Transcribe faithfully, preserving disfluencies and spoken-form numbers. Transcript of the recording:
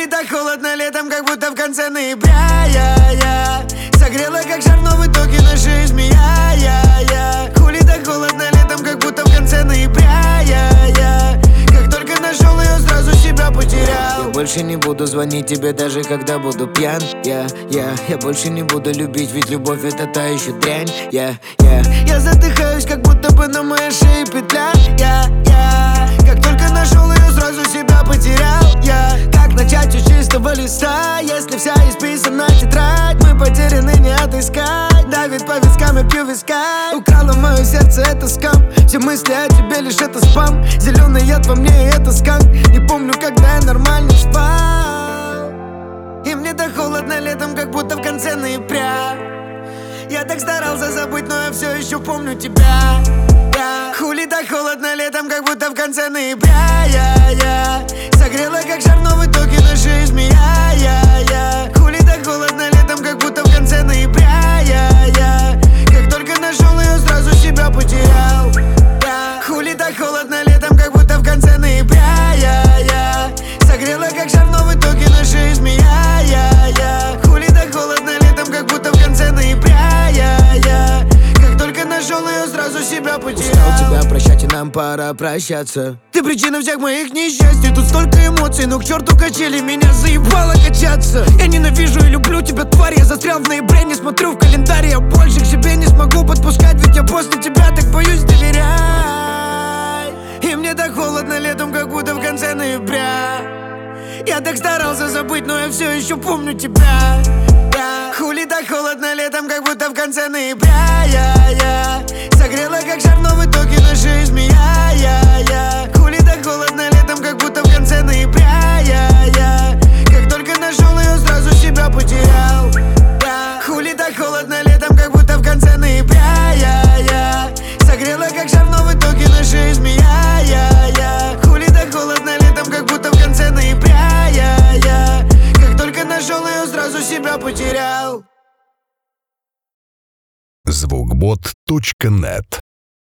так холодно летом, как будто в конце ноября. Я, я согрела, как шар, но в итоге на шее змея. Я, я хули так холодно летом, как будто в конце ноября. Я, я как только нашел ее, сразу себя потерял. Я больше не буду звонить тебе, даже когда буду пьян. Я, я, я больше не буду любить, ведь любовь это та еще дрянь. Я, я, я задыхаюсь, как будто бы на моей шее петля. Я, я как только нашел ее, сразу себя потерял. Я как начать с чистого листа, если вся исписана тетрадь? Мы потеряны, не отыскать. Давит по вискам, я пью виска. Украла мое сердце, это скам. Все мысли о тебе, лишь это спам. Зеленый яд во мне, это сканк. Не помню, когда я нормально спал. И мне так холодно летом, как будто в конце ноября. Я так старался забыть, но я все еще помню тебя. Я хули так холодно летом, как будто в конце ноября. Я, я согрела, как шар, но в итоге на шее змея. Я, я хули так холодно летом, как будто в конце ноября. Я, я как только нашел ее, сразу себя потерял. Я хули так холодно летом, как будто в конце ноября. Я, я согрела, как шар, но в итоге на шее змея. Я, я хули так холодно летом, как будто в конце ноября. Я, я как только нашел ее, сразу себя потерял. Устал тебя прощать, и нам пора прощаться. Ты причина всех моих несчастий. Тут столько эмоций, но к черту качели. Меня заебало качаться. Я ненавижу и люблю тебя, тварь. Я застрял в ноябре, не смотрю в календарь. Я больше к себе не смогу подпускать, ведь я после тебя так боюсь доверять. И мне так холодно летом, как будто в конце ноября. Я так старался забыть, но я все еще помню тебя. Я хули так холодно летом, как будто в конце ноября. Я, я согрела, как шар, но в итоге на шее змея. Я, я хули так холодно летом, как будто в конце ноября. Я, я как только нашел ее, сразу себя потерял. Я хули так холодно летом, как будто в конце ноября. Я, я согрела, как шар, но в итоге на шее змея. Я, я хули так холодно летом, как будто в конце ноября. Я, я как только нашел ее, сразу себя потерял. звукбот точка нет